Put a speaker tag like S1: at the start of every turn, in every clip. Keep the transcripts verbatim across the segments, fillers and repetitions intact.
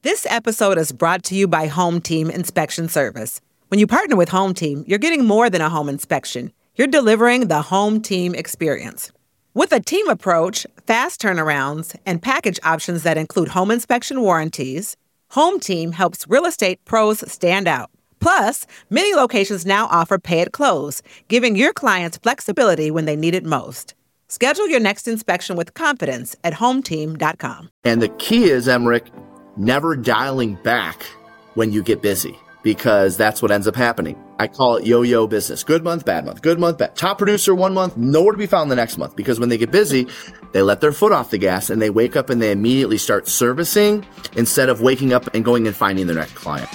S1: This episode is brought to you by Home Team Inspection Service. When you partner with Home Team, you're getting more than a home inspection. You're delivering the Home Team experience. With a team approach, fast turnarounds, and package options that include home inspection warranties, Home Team helps real estate pros stand out. Plus, many locations now offer pay at close, giving your clients flexibility when they need it most. Schedule your next inspection with confidence at home team dot com.
S2: And the key is, Emmerich, never dialing back when you get busy, because that's what ends up happening. I call it yo-yo business. Good month, bad month, good month, bad. Top producer one month, nowhere to be found the next month, because when they get busy, they let their foot off the gas and they wake up and they immediately start servicing instead of waking up and going and finding their next client.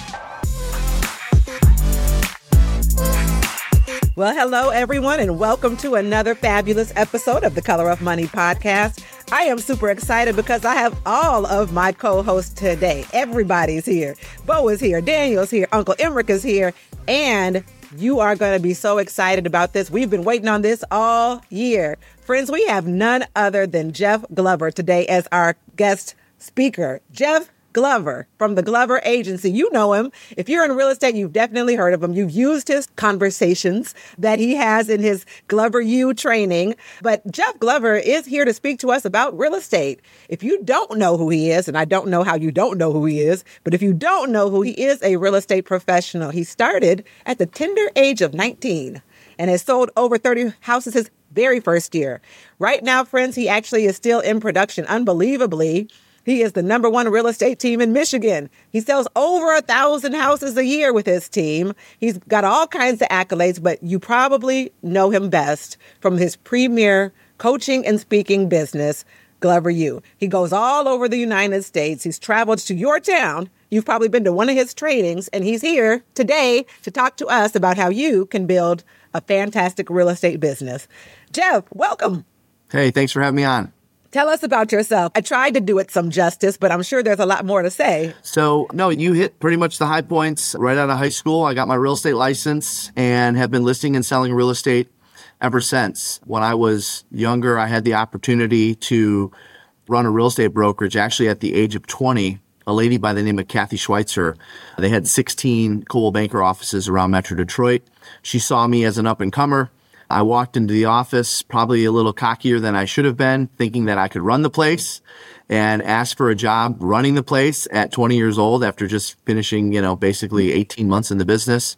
S1: Well, hello, everyone, and welcome to another fabulous episode of the Color of Money podcast. I am super excited because I have all of my co-hosts today. Everybody's here. Bo is here. Daniel's here. Uncle Emmerich is here. And you are going to be so excited about this. We've been waiting on this all year. Friends, we have none other than Jeff Glover today as our guest speaker. Jeff Glover from the Glover Agency. You know him. If you're in real estate, you've definitely heard of him. You've used his conversations that he has in his Glover U training. But Jeff Glover is here to speak to us about real estate. If you don't know who he is, and I don't know how you don't know who he is, but if you don't know who he is, a real estate professional. He started at the tender age of nineteen and has sold over thirty houses his very first year. Right now, friends, he actually is still in production, unbelievably. He is the number one real estate team in Michigan. He sells over a thousand houses a year with his team. He's got all kinds of accolades, but you probably know him best from his premier coaching and speaking business, Glover U. He goes all over the United States. He's traveled to your town. You've probably been to one of his trainings, and he's here today to talk to us about how you can build a fantastic real estate business. Jeff, welcome.
S2: Hey, thanks for having me on.
S1: Tell us about yourself. I tried to do it some justice, but I'm sure there's a lot more to say.
S2: So, no, you hit pretty much the high points. Right out of high school, I got my real estate license and have been listing and selling real estate ever since. When I was younger, I had the opportunity to run a real estate brokerage. Actually, at the age of twenty, a lady by the name of Kathy Schweitzer, they had sixteen Coldwell Banker offices around Metro Detroit. She saw me as an up-and-comer. I walked into the office probably a little cockier than I should have been, thinking that I could run the place, and asked for a job running the place at twenty years old after just finishing, you know, basically eighteen months in the business.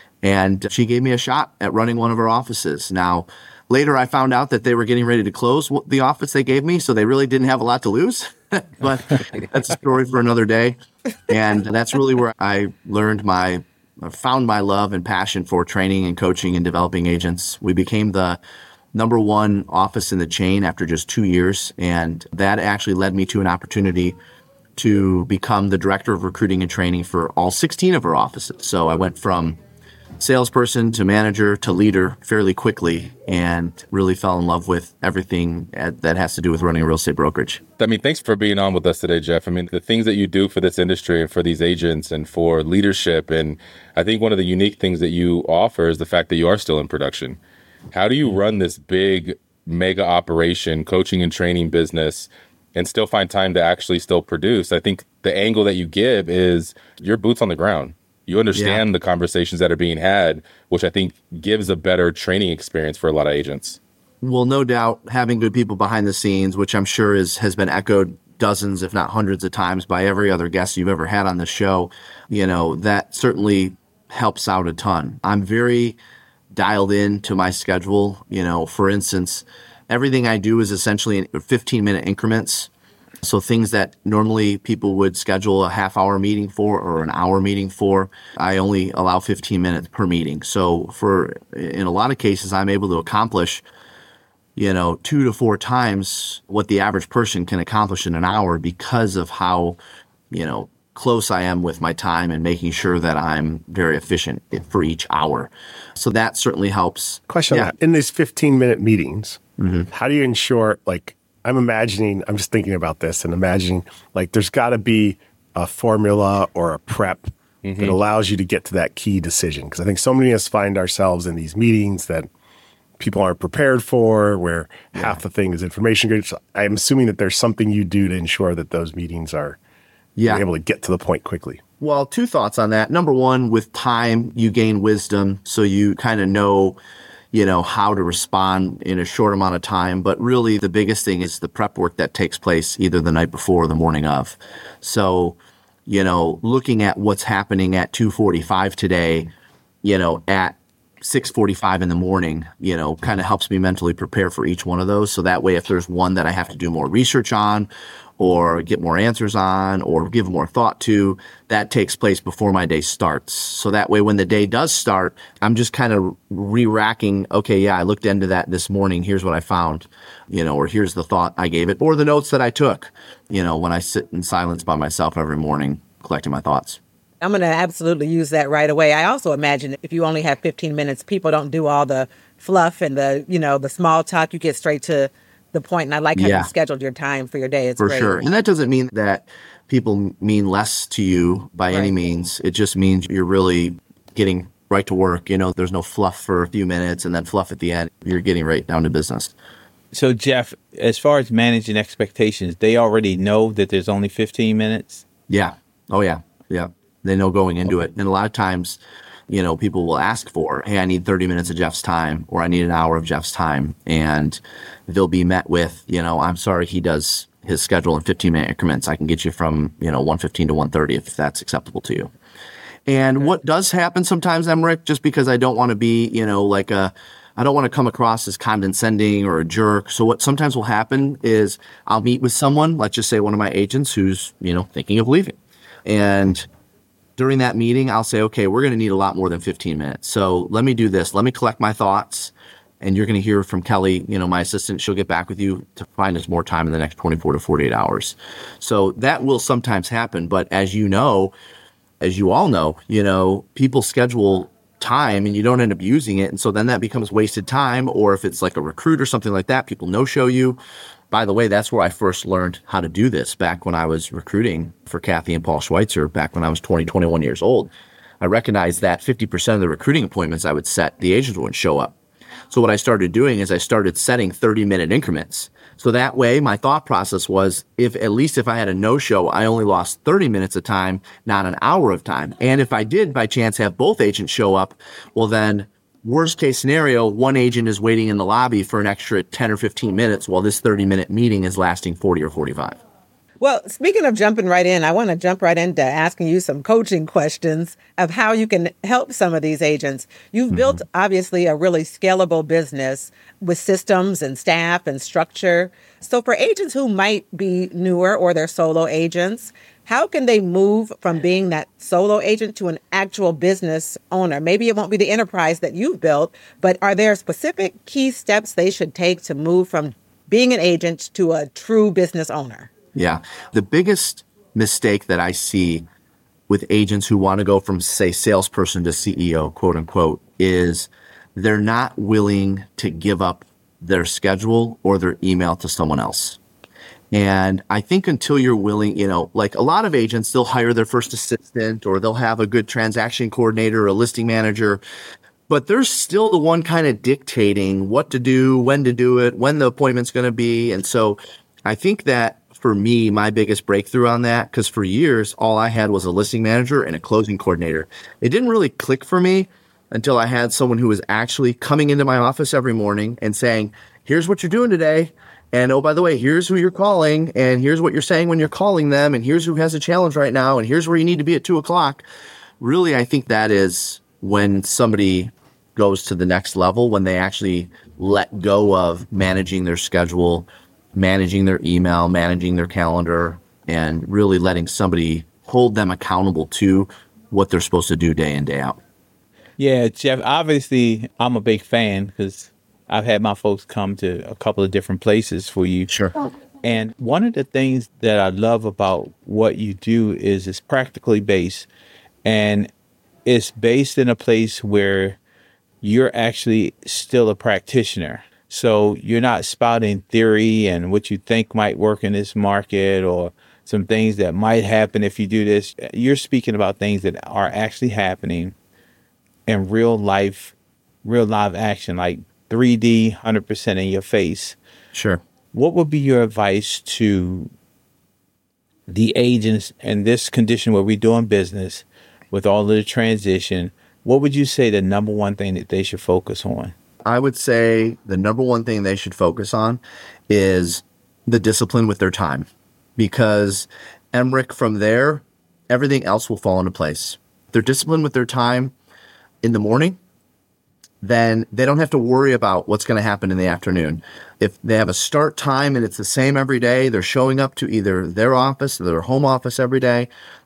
S2: And she gave me a shot at running one of her offices. Now, later I found out that they were getting ready to close the office they gave me, so they really didn't have a lot to lose. But that's a story for another day. And that's really where I learned my I found my love and passion for training and coaching and developing agents. We became the number one office in the chain after just two years, and that actually led me to an opportunity to become the director of recruiting and training for all sixteen of our offices. So I went from salesperson to manager to leader fairly quickly and really fell in love with everything that has to do with running a real estate brokerage.
S3: I mean, thanks for being on with us today, Jeff. I mean, the things that you do for this industry and for these agents and for leadership. And I think one of the unique things that you offer is the fact that you are still in production. How do you run this big mega operation, coaching and training business, and still find time to actually still produce? I think the angle that you give is your boots on the ground. You understand yeah. the conversations that are being had, which I think gives a better training experience for a lot of agents.
S2: Well, no doubt having good people behind the scenes, which I'm sure is has been echoed dozens, if not hundreds of times by every other guest you've ever had on the show, you know, that certainly helps out a ton. I'm very dialed in to my schedule. You know, for instance, everything I do is essentially in fifteen minute increments. So things that normally people would schedule a half hour meeting for or an hour meeting for, I only allow fifteen minutes per meeting. So for, in a lot of cases, I'm able to accomplish, you know, two to four times what the average person can accomplish in an hour because of how, you know, close I am with my time and making sure that I'm very efficient for each hour. So that certainly helps.
S4: Question yeah. on that. In these fifteen minute meetings, mm-hmm. how do you ensure, like, I'm imagining, I'm just thinking about this and imagining, like, there's got to be a formula or a prep mm-hmm. that allows you to get to that key decision. Because I think so many of us find ourselves in these meetings that people aren't prepared for, where yeah. half the thing is information. So I'm assuming that there's something you do to ensure that those meetings are
S2: Yeah.
S4: You're able to get to the point quickly.
S2: Well, two thoughts on that. Number one, with time, you gain wisdom. So you kind of know, you know, how to respond in a short amount of time. But really, the biggest thing is the prep work that takes place either the night before or the morning of. So, you know, looking at what's happening at two forty-five today, you know, at six forty-five in the morning, you know, kind of helps me mentally prepare for each one of those. So that way, if there's one that I have to do more research on or get more answers on or give more thought to, that takes place before my day starts. So that way, when the day does start, I'm just kind of re-racking, okay, yeah, I looked into that this morning. Here's what I found, you know, or here's the thought I gave it, or the notes that I took, you know, when I sit in silence by myself every morning, collecting my thoughts.
S1: I'm going to absolutely use that right away. I also imagine if you only have fifteen minutes, people don't do all the fluff and the, you know, the small talk. You get straight to the point. And I like how
S2: Yeah.
S1: you scheduled your time for your day. It's
S2: For
S1: great.
S2: sure. And that doesn't mean that people mean less to you by any
S1: Right.
S2: means. It just means you're really getting right to work. You know, there's no fluff for a few minutes and then fluff at the end. You're getting right down to business.
S5: So, Jeff, as far as managing expectations, they already know that there's only fifteen minutes?
S2: Yeah. Oh, yeah. Yeah. They know going into it. And a lot of times, you know, people will ask for, hey, I need thirty minutes of Jeff's time, or I need an hour of Jeff's time. And they'll be met with, you know, I'm sorry, he does his schedule in fifteen minute increments. I can get you from, you know, one fifteen to one thirty if that's acceptable to you. And what does happen sometimes, Emmerich, just because I don't want to be, you know, like a, I don't want to come across as condescending or a jerk. So what sometimes will happen is I'll meet with someone, let's just say one of my agents who's, you know, thinking of leaving. And during that meeting, I'll say, okay, we're going to need a lot more than fifteen minutes. So let me do this. Let me collect my thoughts. And you're going to hear from Kelly, you know, my assistant. She'll get back with you to find us more time in the next twenty-four to forty-eight hours. So that will sometimes happen. But as you know, as you all know, you know, people schedule time and you don't end up using it. And so then that becomes wasted time. Or if it's like a recruit or something like that, people no-show you. By the way, that's where I first learned how to do this back when I was recruiting for Kathy and Paul Schweitzer back when I was twenty, twenty-one years old. I recognized that fifty percent of the recruiting appointments I would set, the agents wouldn't show up. So what I started doing is I started setting thirty minute increments. So that way my thought process was, if at least if I had a no-show, I only lost thirty minutes of time, not an hour of time. And if I did by chance have both agents show up, well then worst case scenario, one agent is waiting in the lobby for an extra ten or fifteen minutes while this thirty minute meeting is lasting forty or forty-five.
S1: Well, speaking of jumping right in, I want to jump right into asking you some coaching questions of how you can help some of these agents. You've mm-hmm. built, obviously, a really scalable business with systems and staff and structure. So for agents who might be newer or they're solo agents, how can they move from being that solo agent to an actual business owner? Maybe it won't be the enterprise that you've built, but are there specific key steps they should take to move from being an agent to a true business owner?
S2: Yeah. The biggest mistake that I see with agents who want to go from, say, salesperson to C E O, quote unquote, is they're not willing to give up their schedule or their email to someone else. And I think until you're willing, you know, like a lot of agents, they'll hire their first assistant or they'll have a good transaction coordinator or a listing manager, but they're still the one kind of dictating what to do, when to do it, when the appointment's going to be. And so I think that for me, my biggest breakthrough on that, because for years, all I had was a listing manager and a closing coordinator. It didn't really click for me until I had someone who was actually coming into my office every morning and saying, here's what you're doing today. And oh, by the way, here's who you're calling. And here's what you're saying when you're calling them. And here's who has a challenge right now. And here's where you need to be at two o'clock. Really, I think that is when somebody goes to the next level, when they actually let go of managing their schedule, managing their email, managing their calendar, and really letting somebody hold them accountable to what they're supposed to do day in, day out.
S5: Yeah, Jeff, obviously I'm a big fan because I've had my folks come to a couple of different places for you.
S2: Sure.
S5: And one of the things that I love about what you do is it's practically based, and it's based in a place where you're actually still a practitioner. So you're not spouting theory and what you think might work in this market or some things that might happen if you do this. You're speaking about things that are actually happening in real life, real live action, like three D, one hundred percent in your face.
S2: Sure.
S5: What would be your advice to the agents in this condition where we're doing business with all of the transition, what would you say the number one thing that they should focus on?
S2: I would say the number one thing they should focus on is the discipline with their time, because Emrick, from there, everything else will fall into place. If they're disciplined with their time in the morning, then they don't have to worry about what's going to happen in the afternoon. If they have a start time and it's the same every day, they're showing up to either their office or their home office every day,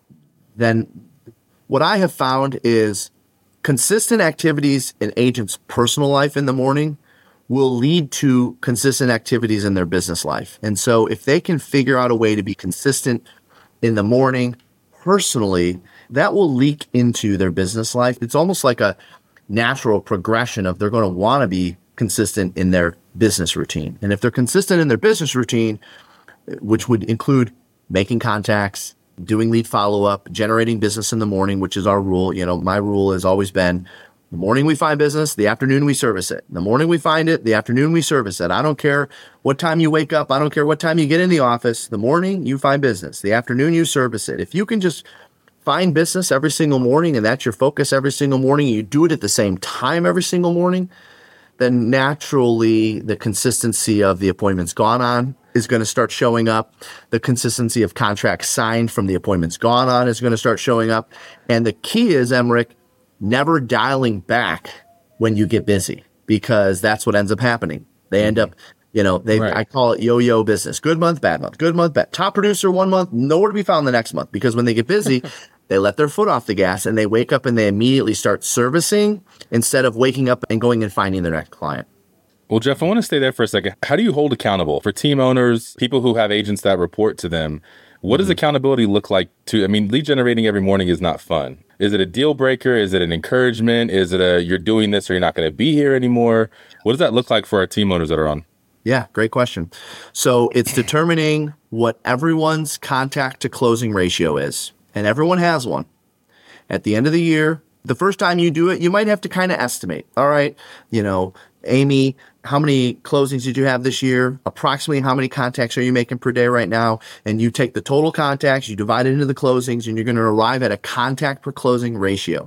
S2: then what I have found is consistent activities in agents' personal life in the morning will lead to consistent activities in their business life. And so if they can figure out a way to be consistent in the morning personally, that will leak into their business life. It's almost like a natural progression of they're going to want to be consistent in their business routine. And if they're consistent in their business routine, which would include making contacts, doing lead follow-up, generating business in the morning, which is our rule. You know, my rule has always been the morning we find business, the afternoon we service it. The morning we find it, the afternoon we service it. I don't care what time you wake up. I don't care what time you get in the office. The morning you find business, the afternoon you service it. If you can just find business every single morning and that's your focus every single morning, and you do it at the same time every single morning, then naturally the consistency of the appointments gone on is going to start showing up. The consistency of contracts signed from the appointments gone on is going to start showing up. And the key is, Emrick, never dialing back when you get busy, because that's what ends up happening. They end up, you know, they right. I call it yo-yo business. Good month, bad month, good month, bad. Top producer one month, nowhere to be found the next month, because when they get busy, they let their foot off the gas and they wake up and they immediately start servicing instead of waking up and going and finding their next client.
S3: Well, Jeff, I want to stay there for a second. How do you hold accountable for team owners, people who have agents that report to them? What does accountability look like to, I mean, lead generating every morning is not fun. Is it a deal breaker? Is it an encouragement? Is it a, you're doing this or you're not going to be here anymore? What does that look like for our team owners that are on?
S2: Yeah, great question. So it's determining what everyone's contact to closing ratio is. And everyone has one. At the end of the year, the first time you do it, you might have to kind of estimate. All right, you know, Amy, how many closings did you have this year? Approximately how many contacts are you making per day right now? And you take the total contacts, you divide it into the closings, and you're going to arrive at a contact per closing ratio.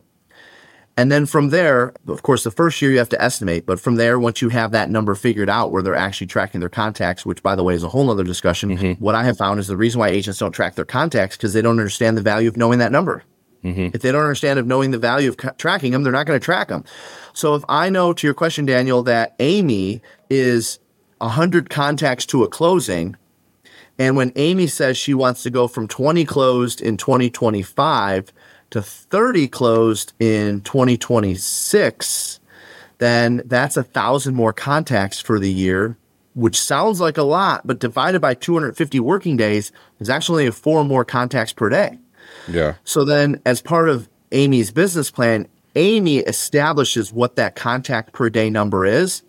S2: And then from there, of course, the first year you have to estimate, but from there, once you have that number figured out where they're actually tracking their contacts, which by the way is a whole other discussion, mm-hmm. what I have found is the reason why agents don't track their contacts because they don't understand the value of knowing that number. Mm-hmm. If they don't understand of knowing the value of co- tracking them, they're not going to track them. So if I know, to your question, Daniel, that Amy is one hundred contacts to a closing, and when Amy says she wants to go from twenty closed in twenty twenty-five to thirty closed in twenty twenty-six, then that's a thousand more contacts for the year, which sounds like a lot, but divided by two hundred fifty working days is actually four more contacts per day.
S3: Yeah.
S2: So then as part of Amy's business plan, Amy establishes what that contact per day number is.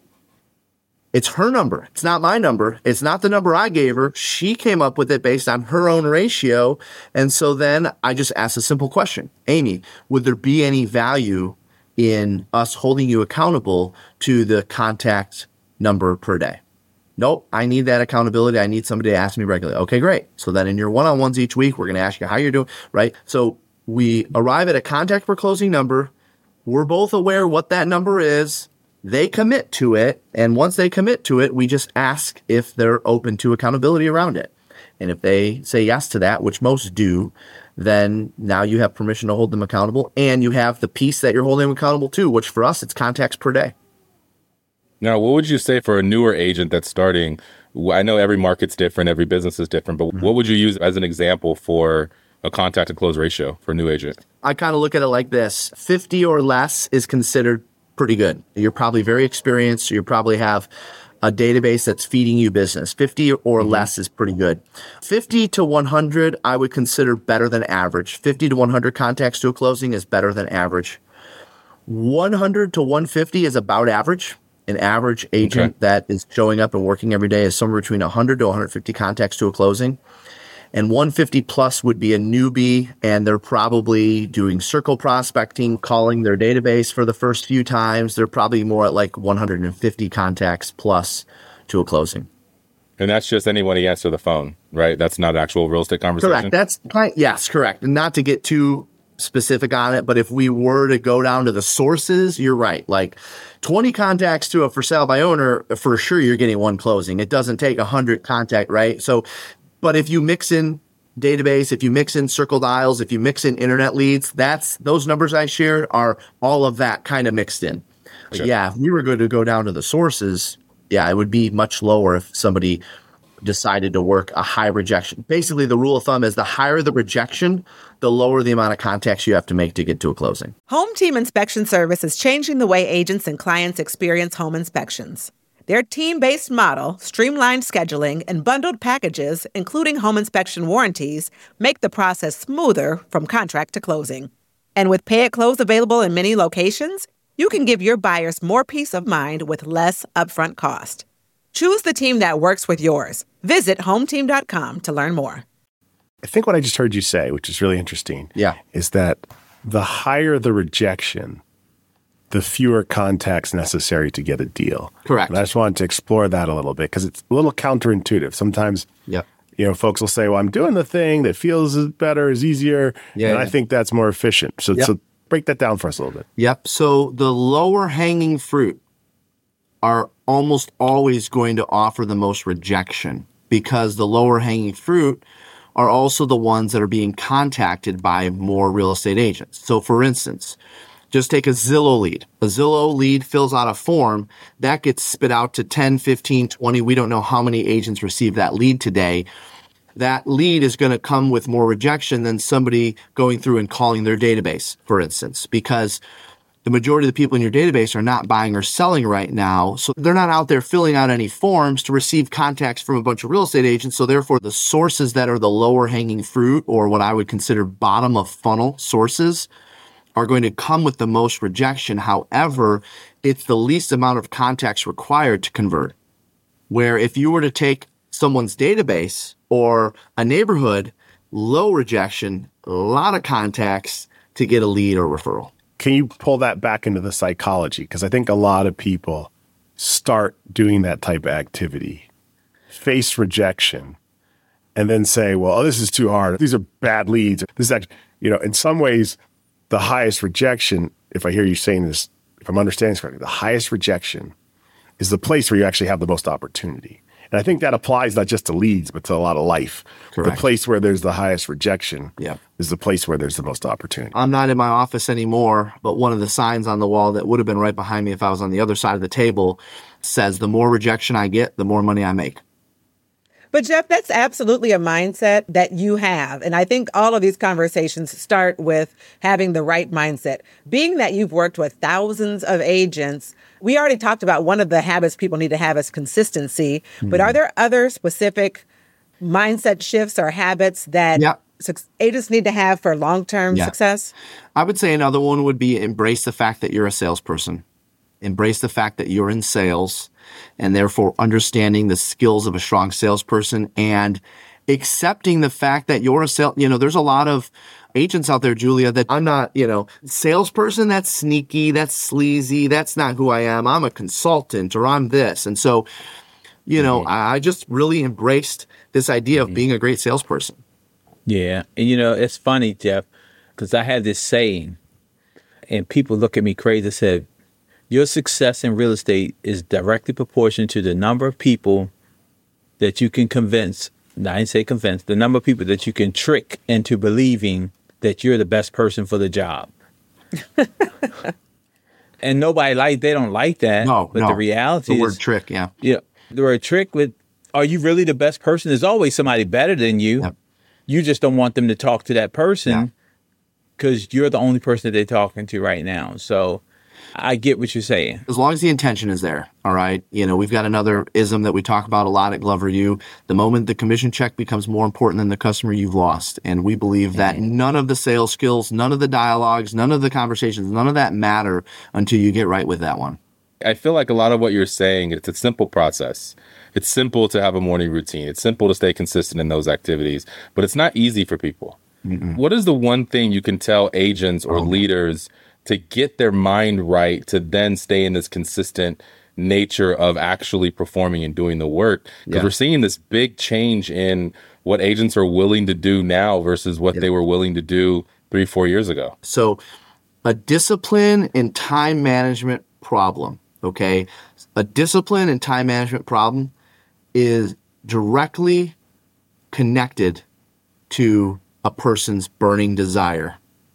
S2: It's her number. It's not my number. It's not the number I gave her. She came up with it based on her own ratio. And so then I just asked a simple question. Amy, would there be any value in us holding you accountable to the contact number per day? Nope, I need that accountability. I need somebody to ask me regularly. Okay, great. So then in your one-on-ones each week, we're going to ask you how you're doing, right? So we arrive at a contact per closing number. We're both aware what that number is. They commit to it. And once they commit to it, we just ask if they're open to accountability around it. And if they say yes to that, which most do, then now you have permission to hold them accountable. And you have the piece that you're holding them accountable to, which for us, it's contacts per day.
S3: Now, what would you say for a newer agent that's starting? I know every market's different, every business is different, but mm-hmm. what would you use as an example for a contact to close ratio for a new agent?
S2: I kind of look at it like this. fifty or less is considered pretty good. You're probably very experienced. You probably have a database that's feeding you business. fifty or mm-hmm. less is pretty good. fifty to one hundred, I would consider better than average. fifty to one hundred contacts to a closing is better than average. one hundred to one hundred fifty is about average. An average agent okay. that is showing up and working every day is somewhere between one hundred to one hundred fifty contacts to a closing. And one hundred fifty plus would be a newbie, and they're probably doing circle prospecting, calling their database for the first few times. They're probably more at like one hundred fifty contacts plus to a closing.
S3: And that's just anyone he answer the phone, right? That's not actual real estate conversation?
S2: Correct. That's kind yes, correct. And not to get too specific on it, but if we were to go down to the sources, you're right. Like twenty contacts to a for sale by owner, for sure you're getting one closing. It doesn't take one hundred contact, right? So, but if you mix in database, if you mix in circle dials, if you mix in internet leads, that's those numbers I shared are all of that kind of mixed in. Sure. Yeah, if we were going to go down to the sources, yeah, it would be much lower if somebody decided to work a high rejection. Basically, the rule of thumb is the higher the rejection, the lower the amount of contacts you have to make to get to a closing.
S1: Home Team Inspection Service is changing the way agents and clients experience home inspections. Their team-based model, streamlined scheduling, and bundled packages, including home inspection warranties, make the process smoother from contract to closing. And with Pay at Close available in many locations, you can give your buyers more peace of mind with less upfront cost. Choose the team that works with yours. Visit home team dot com to learn more.
S4: I think what I just heard you say, which is really interesting,
S2: yeah.
S4: is that the higher the rejection, the fewer contacts necessary to get a deal.
S2: Correct.
S4: And I just wanted to explore that a little bit because it's a little counterintuitive. Sometimes,
S2: yep.
S4: you know, folks will say, well, I'm doing the thing that feels better, is easier,
S2: yeah,
S4: and
S2: yeah.
S4: I think that's more efficient. So,
S2: yep.
S4: so break that down for us a little bit.
S2: Yep. So the lower hanging fruit are almost always going to offer the most rejection because the lower hanging fruit are also the ones that are being contacted by more real estate agents. So for instance, just take a Zillow lead. A Zillow lead fills out a form that gets spit out to ten, fifteen, twenty. We don't know how many agents receive that lead today. That lead is going to come with more rejection than somebody going through and calling their database, for instance, because the majority of the people in your database are not buying or selling right now. So they're not out there filling out any forms to receive contacts from a bunch of real estate agents. So therefore, the sources that are the lower hanging fruit, or what I would consider bottom of funnel sources, are going to come with the most rejection. However, it's the least amount of contacts required to convert. Where if you were to take someone's database or a neighborhood, low rejection, a lot of contacts to get a lead or referral.
S4: Can you pull that back into the psychology? Because I think a lot of people start doing that type of activity, face rejection, and then say, well, oh, this is too hard. These are bad leads. This is actually, you know, in some ways, the highest rejection, if I hear you saying this, if I'm understanding this correctly, the highest rejection is the place where you actually have the most opportunity. And I think that applies not just to leads, but to a lot of life.
S2: Correct.
S4: The place where there's the highest rejection
S2: yeah.
S4: is the place where there's the most opportunity.
S2: I'm not in my office anymore, but one of the signs on the wall that would have been right behind me if I was on the other side of the table says, the more rejection I get, the more money I make.
S1: But Jeff, that's absolutely a mindset that you have. And I think all of these conversations start with having the right mindset. Being that you've worked with thousands of agents, we already talked about one of the habits people need to have is consistency. Mm-hmm. But are there other specific mindset shifts or habits that
S2: yeah.
S1: su- agents need to have for long-term
S2: yeah.
S1: success?
S2: I would say another one would be embrace the fact that you're a salesperson. Embrace the fact that you're in sales, and therefore understanding the skills of a strong salesperson and accepting the fact that you're a sales, you know, there's a lot of agents out there, Julia, that I'm not, you know, salesperson, that's sneaky, that's sleazy, that's not who I am. I'm a consultant or I'm this. And so, you know, mm-hmm. I just really embraced this idea of mm-hmm. being a great salesperson.
S5: Yeah. And, you know, it's funny, Jeff, because I had this saying and people look at me crazy. I said, your success in real estate is directly proportional to the number of people that you can convince, I didn't say convince, the number of people that you can trick into believing that you're the best person for the job. And nobody like, they don't like that.
S2: No,
S5: but
S2: no.
S5: the reality
S2: the
S5: is.
S2: The word trick, yeah.
S5: Yeah. The word trick with, are you really the best person? There's always somebody better than you. Yep. You just don't want them to talk to that person because yeah. you're the only person that they're talking to right now. So I get what you're saying.
S2: As long as the intention is there, all right? You know, we've got another ism that we talk about a lot at Glover U. The moment the commission check becomes more important than the customer, you've lost. And we believe that mm-hmm. none of the sales skills, none of the dialogues, none of the conversations, none of that matter until you get right with that one.
S3: I feel like a lot of what you're saying, it's a simple process. It's simple to have a morning routine. It's simple to stay consistent in those activities, but it's not easy for people. Mm-mm. What is the one thing you can tell agents or oh. leaders to get their mind right, to then stay in this consistent nature of actually performing and doing the work. Because
S2: Yeah.
S3: we're seeing this big change in what agents are willing to do now versus what
S2: Yeah.
S3: they were willing to do three, four years ago.
S2: So a discipline and time management problem, okay? A discipline and time management problem is directly connected to a person's burning desire.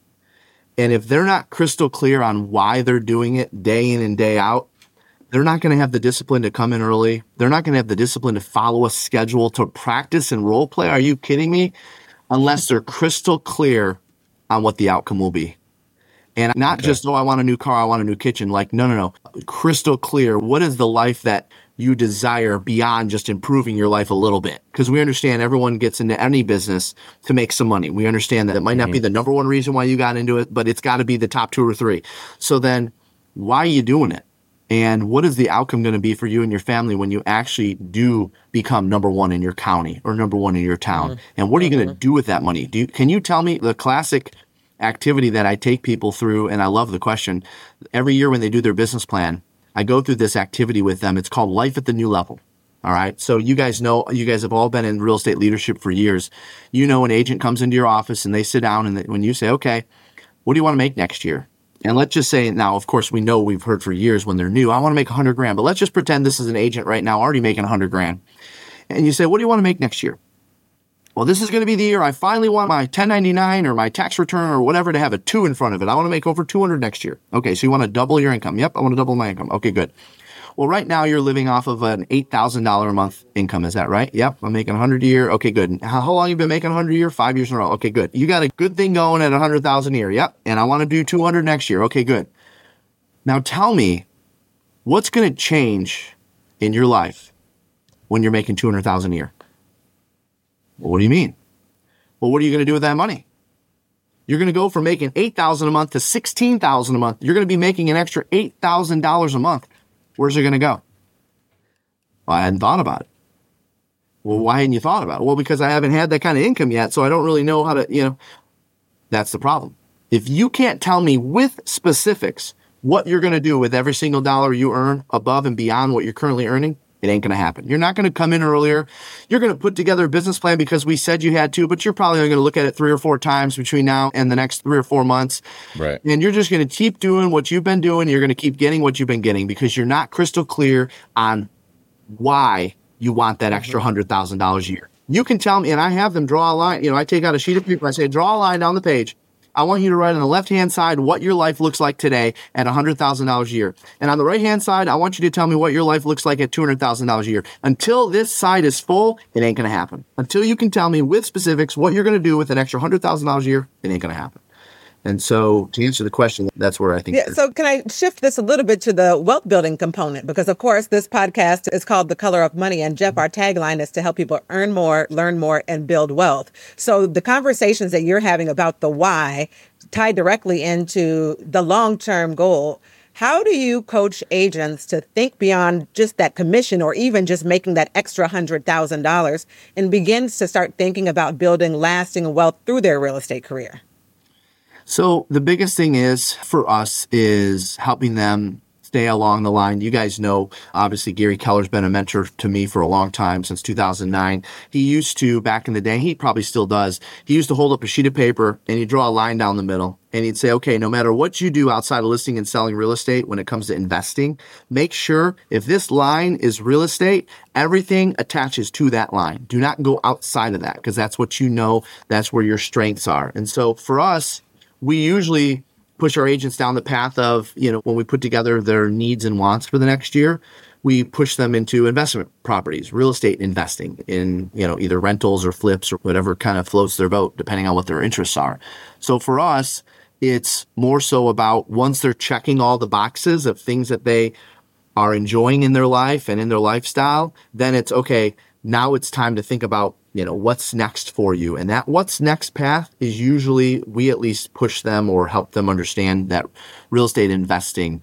S2: And if they're not crystal clear on why they're doing it day in and day out, they're not going to have the discipline to come in early. They're not going to have the discipline to follow a schedule, to practice and role play. Are you kidding me? Unless they're crystal clear on what the outcome will be. And not
S3: Okay.
S2: just, oh, I want a new car, I want a new kitchen. Like, no, no, no. Crystal clear. What is the life that you desire beyond just improving your life a little bit? Because we understand everyone gets into any business to make some money. We understand that it might not be the number one reason why you got into it, but it's got to be the top two or three. So then why are you doing it? And what is the outcome going to be for you and your family when you actually do become number one in your county or number one in your town? Mm-hmm. And what are you going to do with that money? Do you, can you tell me the classic activity that I take people through? And I love the question. Every year when they do their business plan, I go through this activity with them. It's called Life at the New Level. All right. So you guys know, you guys have all been in real estate leadership for years. You know, an agent comes into your office and they sit down, and they, when you say, okay, what do you want to make next year? And let's just say now, of course, we know we've heard for years when they're new, I want to make a hundred grand, but let's just pretend this is an agent right now already making a hundred grand. And you say, what do you want to make next year? Well, this is going to be the year I finally want my ten ninety-nine or my tax return or whatever to have a two in front of it. I want to make over two hundred next year. Okay. So you want to double your income. Yep. I want to double my income. Okay, good. Well, right now you're living off of an eight thousand dollars a month income. Is that right? Yep. I'm making a hundred a year. Okay, good. How, how long have you been making a hundred a year? Five years in a row. Okay, good. You got a good thing going at a hundred thousand a year. Yep. And I want to do two hundred next year. Okay, good. Now tell me, what's going to change in your life when you're making two hundred thousand a year? Well, what do you mean? Well, what are you going to do with that money? You're going to go from making eight thousand dollars a month to sixteen thousand dollars a month. You're going to be making an extra eight thousand dollars a month. Where's it going to go? Well, I hadn't thought about it. Well, why hadn't you thought about it? Well, because I haven't had that kind of income yet, so I don't really know how to, you know, that's the problem. If you can't tell me with specifics what you're going to do with every single dollar you earn above and beyond what you're currently earning, it ain't going to happen. You're not going to come in earlier. You're going to put together a business plan because we said you had to, but you're probably going to look at it three or four times between now and the next three or four months.
S3: Right.
S2: And you're just going to keep doing what you've been doing. You're going to keep getting what you've been getting because you're not crystal clear on why you want that extra one hundred thousand dollars a year. You can tell me, and I have them draw a line. You know, I take out a sheet of paper. I say, draw a line down the page. I want you to write on the left-hand side what your life looks like today at one hundred thousand dollars a year. And on the right-hand side, I want you to tell me what your life looks like at two hundred thousand dollars a year. Until this side is full, it ain't going to happen. Until you can tell me with specifics what you're going to do with an extra one hundred thousand dollars a year, it ain't going to happen. And so to answer the question, that's where I think.
S1: Yeah. So can I shift this a little bit to the wealth building component? Because, of course, this podcast is called The Color of Money. And Jeff, our tagline is to help people earn more, learn more, and build wealth. So the conversations that you're having about the why tie directly into the long-term goal. How do you coach agents to think beyond just that commission or even just making that extra one hundred thousand dollars and begins to start thinking about building lasting wealth through their real estate career?
S2: So the biggest thing is for us is helping them stay along the line. You guys know, obviously, Gary Keller's been a mentor to me for a long time, since two thousand nine. He used to, back in the day, he probably still does, he used to hold up a sheet of paper and he'd draw a line down the middle. And he'd say, okay, no matter what you do outside of listing and selling real estate, when it comes to investing, make sure if this line is real estate, everything attaches to that line. Do not go outside of that, because that's what you know, that's where your strengths are. And so for us, we usually push our agents down the path of, you know, when we put together their needs and wants for the next year, we push them into investment properties, real estate investing in, you know, either rentals or flips or whatever kind of floats their boat, depending on what their interests are. So for us, it's more so about once they're checking all the boxes of things that they are enjoying in their life and in their lifestyle, then it's okay, now it's time to think about, you know, what's next for you. And that what's next path is usually, we at least push them or help them understand that real estate investing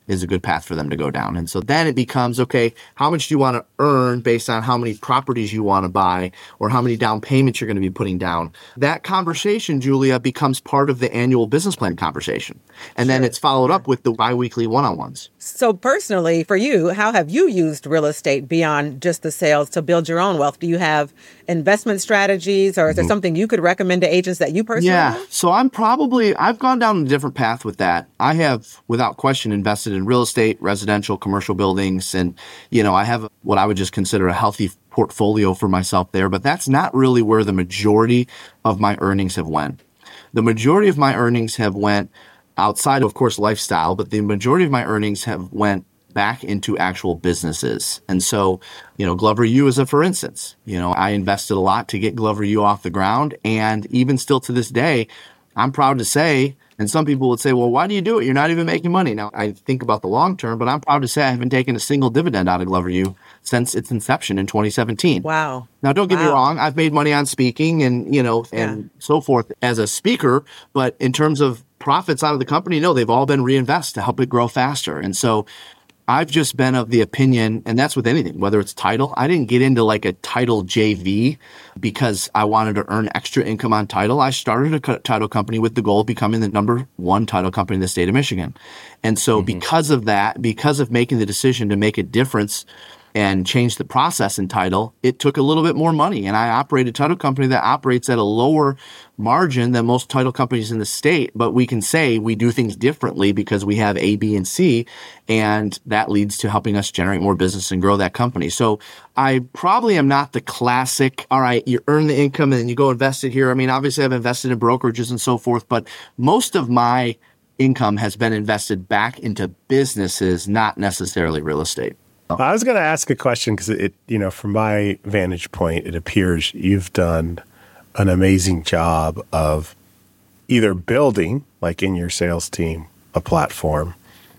S2: is a good path for them to go down. And so then it becomes, okay, how much do you want to earn based on how many properties you want to buy or how many down payments you're going to be putting down? That conversation, Julia, becomes part of the annual business plan conversation. And sure. then it's followed up with the biweekly one-on-ones.
S1: So personally, for you, how have you used real estate beyond just the sales to build your own wealth? Do you have investment strategies, or is there mm-hmm. something you could recommend to agents that you personally
S2: Yeah,
S1: have?
S2: so I'm probably, I've gone down a different path with that. I have, without question, invested in real estate, residential, commercial buildings, and, you know, I have what I would just consider a healthy portfolio for myself there, but that's not really where the majority of my earnings have went. The majority of my earnings have went outside, of course, lifestyle, but the majority of my earnings have went back into actual businesses. And so, you know, Glover U is a for instance. You know, I invested a lot to get Glover U off the ground. And even still to this day, I'm proud to say, and some people would say, well, why do you do it? You're not even making money. Now, I think about the long term, but I'm proud to say I haven't taken a single dividend out of Glover U since its inception in twenty seventeen.
S1: Wow.
S2: Now, don't get
S1: wow.
S2: me wrong. I've made money on speaking and, you know, and yeah. so forth as a speaker. But in terms of profits out of the company, no, they've all been reinvested to help it grow faster. And so I've just been of the opinion, and that's with anything, whether it's title. I didn't get into like a title J V because I wanted to earn extra income on title. I started a co- title company with the goal of becoming the number one title company in the state of Michigan. And so mm-hmm. because of that, because of making the decision to make a difference and change the process in title, it took a little bit more money. And I operate a title company that operates at a lower margin than most title companies in the state. But we can say we do things differently because we have A, B, and C. And that leads to helping us generate more business and grow that company. So I probably am not the classic, all right, you earn the income and then you go invest it here. I mean, obviously I've invested in brokerages and so forth, but most of my income has been invested back into businesses, not necessarily real estate.
S4: I was going to ask a question because it, you know, from my vantage point, it appears you've done an amazing job of either building, like in your sales team, a platform,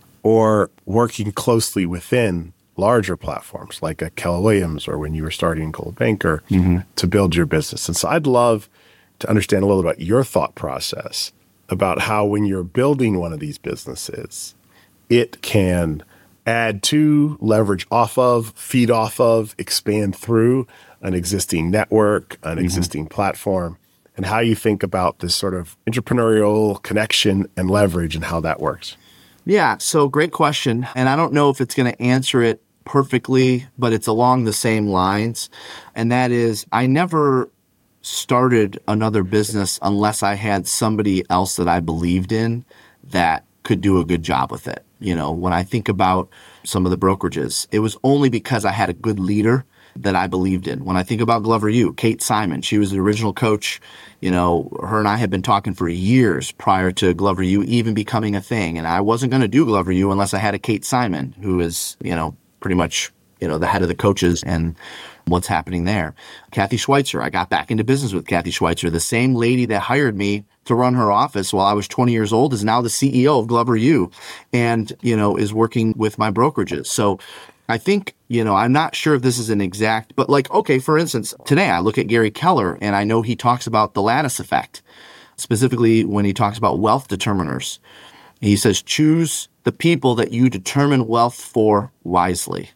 S4: or working closely within larger platforms like a Keller Williams or when you were starting Coldwell Banker mm-hmm. to build your business. And so I'd love to understand a little about your thought process about how when you're building one of these businesses, it can add to, leverage off of, feed off of, expand through an existing network, an mm-hmm. existing platform, and how you think about this sort of entrepreneurial connection and leverage and how that works.
S2: Yeah, so great question. And I don't know if it's going to answer it perfectly, but it's along the same lines. And that is, I never started another business unless I had somebody else that I believed in that could do a good job with it. You know, when I think about some of the brokerages, it was only because I had a good leader that I believed in. When I think about Glover U, Kate Simon, she was the original coach. You know, her and I had been talking for years prior to Glover U even becoming a thing. And I wasn't going to do Glover U unless I had a Kate Simon, who is, you know, pretty much, you know, the head of the coaches and what's happening there. Kathy Schweitzer, I got back into business with Kathy Schweitzer. The same lady that hired me to run her office while I was twenty years old is now the C E O of Glover U and, you know, is working with my brokerages. So I think, you know, I'm not sure if this is an exact, but like, okay, for instance, today I look at Gary Keller and I know he talks about the lattice effect, specifically when he talks about wealth determiners. He says, choose the people that you determine wealth for wisely.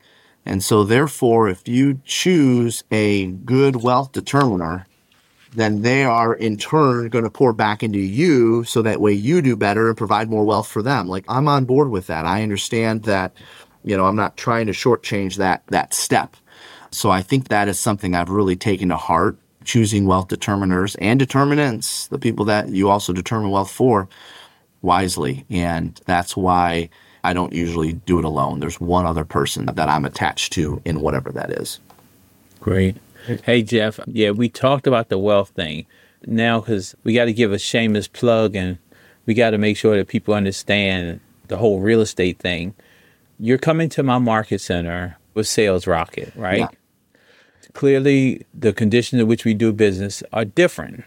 S2: And so therefore, if you choose a good wealth determiner, then they are in turn going to pour back into you so that way you do better and provide more wealth for them. Like, I'm on board with that. I understand that, you know, I'm not trying to shortchange that that step. So I think that is something I've really taken to heart, choosing wealth determiners and determinants, the people that you also determine wealth for, wisely. And that's why I don't usually do it alone. There's one other person that I'm attached to in whatever that is.
S5: Great. Hey, Jeff. Yeah, we talked about the wealth thing. Now, because we got to give a shameless plug and we got to make sure that people understand the whole real estate thing. You're coming to my market center with Sales Rocket, right? Yeah. Clearly, the conditions in which we do business are different.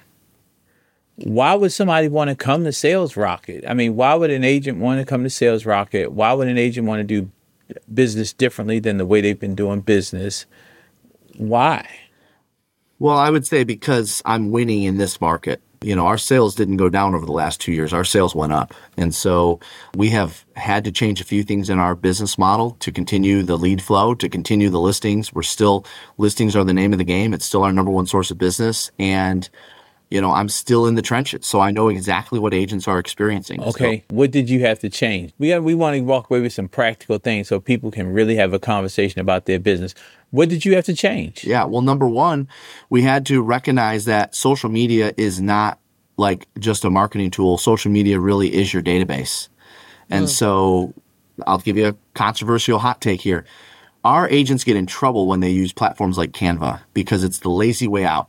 S5: Why would somebody want to come to Sales Rocket? I mean, why would an agent want to come to Sales Rocket? Why would an agent want to do business differently than the way they've been doing business? Why?
S2: Well, I would say because I'm winning in this market. You know, our sales didn't go down over the last two years. Our sales went up. And so we have had to change a few things in our business model to continue the lead flow, to continue the listings. We're still, listings are the name of the game. It's still our number one source of business. And, you know, I'm still in the trenches. So I know exactly what agents are experiencing.
S5: Okay.
S2: So,
S5: what did you have to change? We got, we want to walk away with some practical things so people can really have a conversation about their business. What did you have to change?
S2: Yeah. Well, number one, we had to recognize that social media is not like just a marketing tool. Social media really is your database. And mm. so I'll give you a controversial hot take here. Our agents get in trouble when they use platforms like Canva because it's the lazy way out.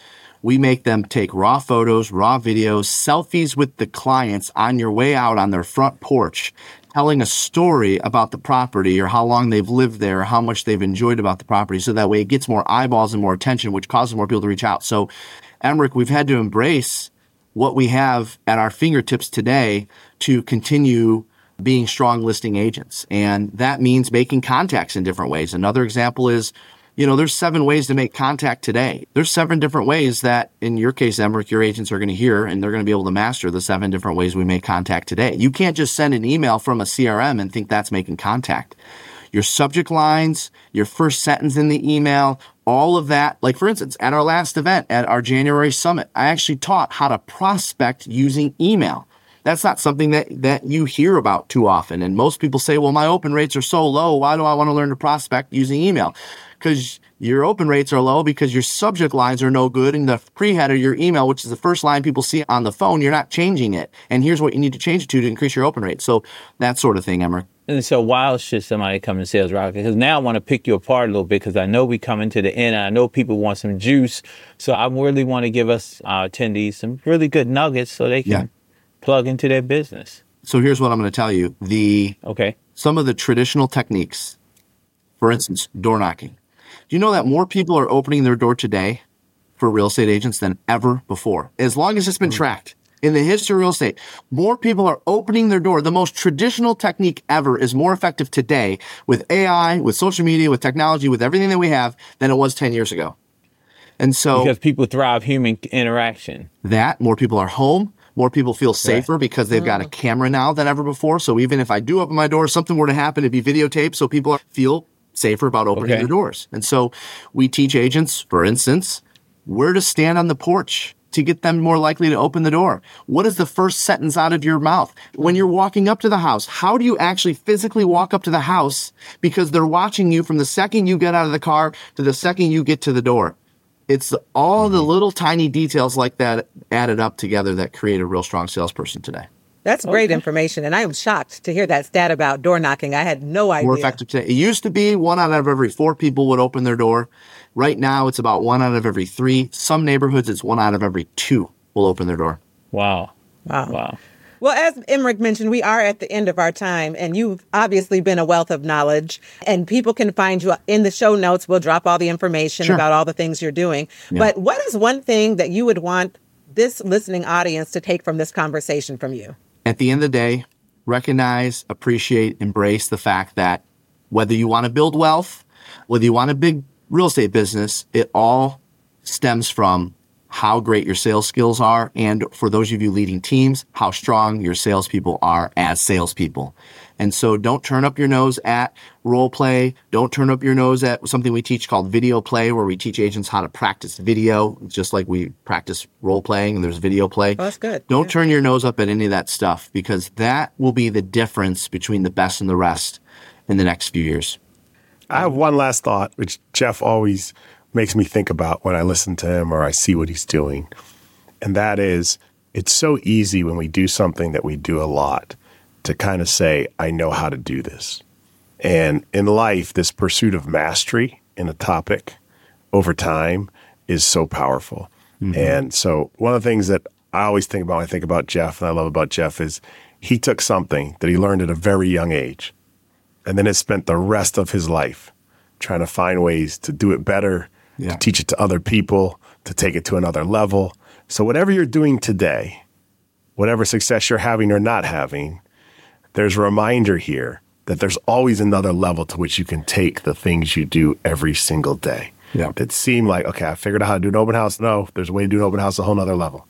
S2: We make them take raw photos, raw videos, selfies with the clients on your way out on their front porch, telling a story about the property or how long they've lived there, or how much they've enjoyed about the property. So that way it gets more eyeballs and more attention, which causes more people to reach out. So, Emerick, we've had to embrace what we have at our fingertips today to continue being strong listing agents. And that means making contacts in different ways. Another example is, you know, there's seven ways to make contact today. There's seven different ways that, in your case, Emerick, your agents are going to hear, and they're going to be able to master the seven different ways we make contact today. You can't just send an email from a C R M and think that's making contact. Your subject lines, your first sentence in the email, all of that. Like, for instance, at our last event, at our January summit, I actually taught how to prospect using email. That's not something that, that you hear about too often. And most people say, well, my open rates are so low. Why do I want to learn to prospect using email? Because your open rates are low because your subject lines are no good. And the pre-header, your email, which is the first line people see on the phone, you're not changing it. And here's what you need to change it to to increase your open rate. So that sort of thing, Emerick.
S5: And so why should somebody come to Sales Rocket? Because now I want to pick you apart a little bit because I know we coming to the end and I know people want some juice. So I really want to give us, our attendees, some really good nuggets so they can yeah. plug into their business.
S2: So here's what I'm going to tell you. The
S5: okay.
S2: Some of the traditional techniques, for instance, door knocking. Do you know that more people are opening their door today for real estate agents than ever before? As long as it's been tracked. In the history of real estate, more people are opening their door. The most traditional technique ever is more effective today with A I, with social media, with technology, with everything that we have than it was ten years ago. And so
S5: because people thrive human interaction.
S2: That, more people are home. More people feel safer right. because they've got a camera now than ever before. So even if I do open my door, something were to happen, it'd be videotaped so people feel safer about opening okay. their doors. And so we teach agents, for instance, where to stand on the porch to get them more likely to open the door. What is the first sentence out of your mouth? When you're walking up to the house, how do you actually physically walk up to the house? Because they're watching you from the second you get out of the car to the second you get to the door. It's all the little tiny details like that added up together that create a real strong salesperson today.
S1: That's great okay. information. And I am shocked to hear that stat about door knocking. I had no idea.
S2: More effective today. It used to be one out of every four people would open their door. Right now, it's about one out of every three. Some neighborhoods, it's one out of every two will open their door.
S5: Wow.
S1: Wow.
S5: Wow.
S1: Well, as Emerick mentioned, we are at the end of our time, and you've obviously been a wealth of knowledge, and people can find you in the show notes. We'll drop all the information sure. about all the things you're doing. Yeah. But what is one thing that you would want this listening audience to take from this conversation from you?
S2: At the end of the day, recognize, appreciate, embrace the fact that whether you want to build wealth, whether you want a big real estate business, it all stems from how great your sales skills are, and for those of you leading teams, how strong your salespeople are as salespeople. And so don't turn up your nose at role play. Don't turn up your nose at something we teach called video play, where we teach agents how to practice video, just like we practice role playing and there's video play.
S1: Oh, that's good.
S2: Don't
S1: yeah.
S2: turn your nose up at any of that stuff, because that will be the difference between the best and the rest in the next few years.
S4: I have one last thought, which Jeff always makes me think about when I listen to him or I see what he's doing. And that is, it's so easy when we do something that we do a lot to kind of say, I know how to do this. And in life, this pursuit of mastery in a topic over time is so powerful. Mm-hmm. And so one of the things that I always think about when I think about Jeff, and I love about Jeff, is he took something that he learned at a very young age and then has spent the rest of his life trying to find ways to do it better, yeah. to teach it to other people, to take it to another level. So whatever you're doing today, whatever success you're having or not having, there's a reminder here that there's always another level to which you can take the things you do every single day.
S2: Yeah.
S4: That seem like, okay, I figured out how to do an open house. No, there's a way to do an open house a whole nother level.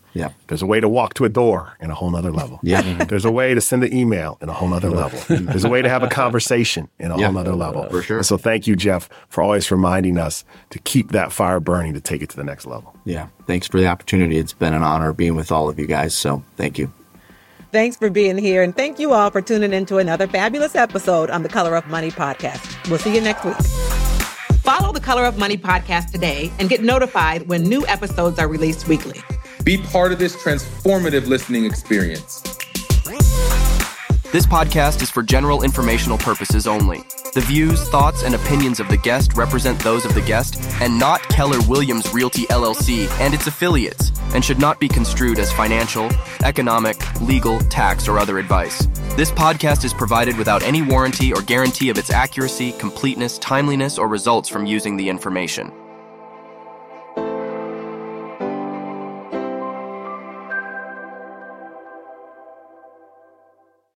S2: Yeah.
S4: There's a way to walk to a door in a whole nother level.
S2: Yeah.
S4: There's a way to send an email in a whole nother level. There's a way to have a conversation in a
S2: Yeah.
S4: whole nother level.
S2: For sure.
S4: And so thank you, Jeff, for always reminding us to keep that fire burning to take it to the next level.
S2: Yeah. Thanks for the opportunity. It's been an honor being with all of you guys. So thank you.
S1: Thanks for being here, and thank you all for tuning into another fabulous episode on the Color of Money podcast. We'll see you next week. Follow the Color of Money podcast today and get notified when new episodes are released weekly.
S6: Be part of this transformative listening experience.
S7: This podcast is for general informational purposes only. The views, thoughts, and opinions of the guest represent those of the guest and not Keller Williams Realty L L C and its affiliates, and should not be construed as financial, economic, legal, tax, or other advice. This podcast is provided without any warranty or guarantee of its accuracy, completeness, timeliness, or results from using the information.